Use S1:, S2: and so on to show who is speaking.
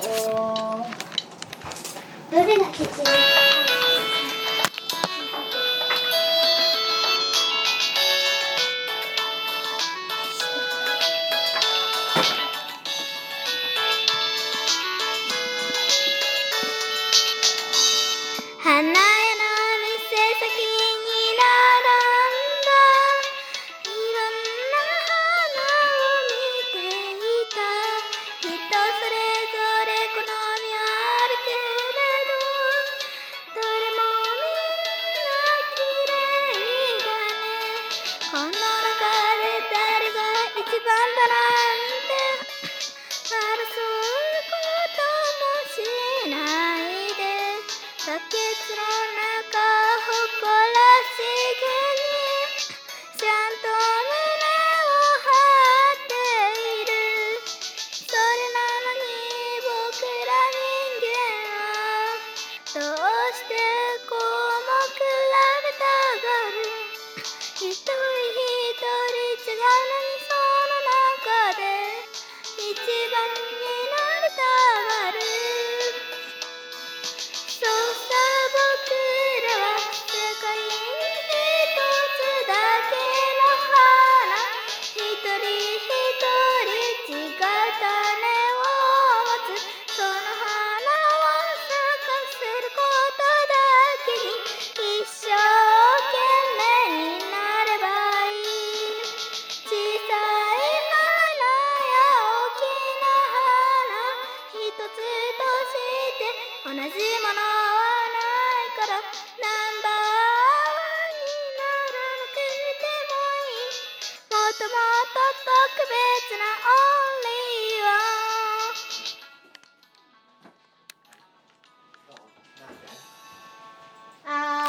S1: どれが結局花屋の店先に並んだいろんな花を見ていた。人それぞれ好みあるけれど、どれもみんな綺麗だね。この中で誰が一番だなんて争うこともしないで、バケツの中誇らしげにちゃんと胸を張っている。それなのに僕ら人間はどうしてこうも比べたがる。一人一人違うのにその中で一番になりたがる。そうさ僕らは世界に一つだけの花、一人一人違う種を持つ。その花を咲かせることだけに一生懸命になればいい。小さい花や大きな花一つとして同じものはないから、ナンバーワンにならなくてもいい。もっともっと特別な